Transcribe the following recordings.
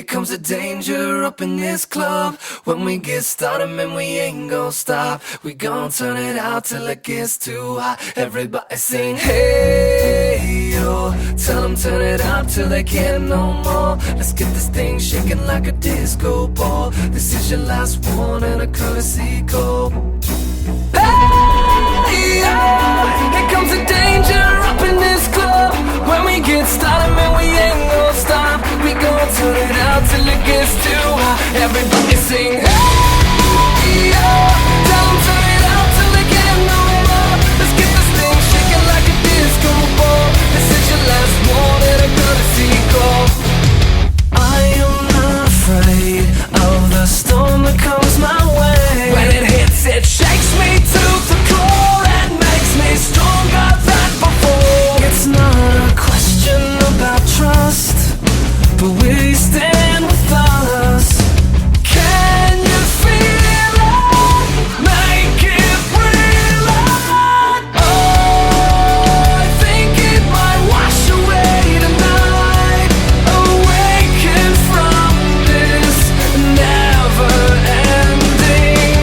comes the danger up in this club. When we get started, man, we ain't gon' stop. We gon' turn it out till it gets too hot. Everybody sing, hey, yo. Tell them turn it out till they can't no more. Let's get this thing shaking like a disco ball. This is your last one and a courtesy call. Hey, yo. Here comes the danger up in this club. When we get started, man, we ain't gon' stop. We gon' turn it out till it gets too hot. Everybody sing, hey, yo. Tell them turn it out till they can't no more. Let's get this thing shaking like a disco ball. This is your last one and a courtesy call. I am not afraid of the storm that comes my way. When it hits, it shakes me to the core and makes me stronger than before. It's not a question about trust, but will you stand with us? Can you feel it? Make it real. Oh, I think it might wash away tonight. Awaken from this never-ending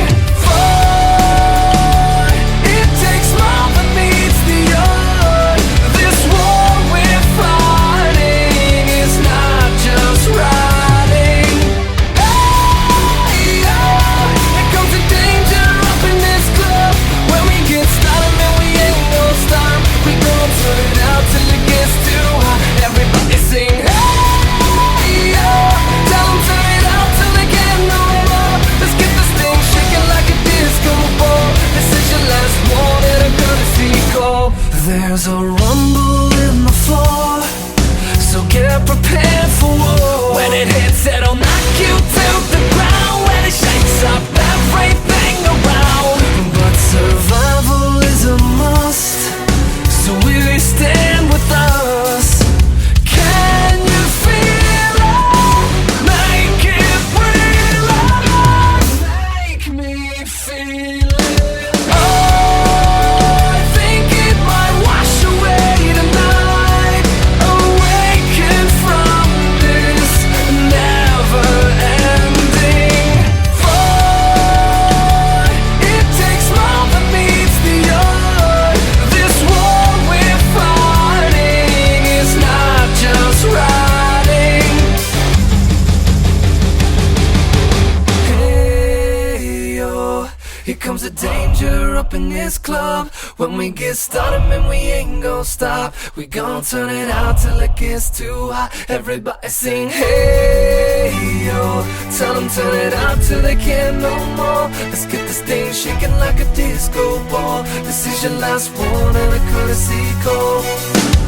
fight. It takes more than meets the eye. This war we're fighting is not just riding. Hey, oh, here comes the danger up in this club. When we get started, man, we ain't gon' stop. We gon' turn it out till it gets too hot. Everybody sing, hey, oh. Tell them turn it out till they can't no more. Let's get this thing shaking like a disco ball. This is your last one and a courtesy call. There's a rumble in the floor, so get prepared for war. When it hits, it'll knock you to the ground. When it shakes up everything around. But survival is a must, so will you stand with us? Can you feel it? Make it real. Make me feel it. Oh, I think it might wash away tonight. Awaken from this never-ending fight. It takes more than meets the eye. This war we're fighting is not just riding. Hey, yo. Here comes the danger up in this club. When we get started, man, we ain't gon' stop. We gon' turn it out till it gets too hot. Everybody sing, hey, yo. Tell them turn it out till they can't no more. Let's get this thing shaking like a disco ball. This is your last one and a courtesy call.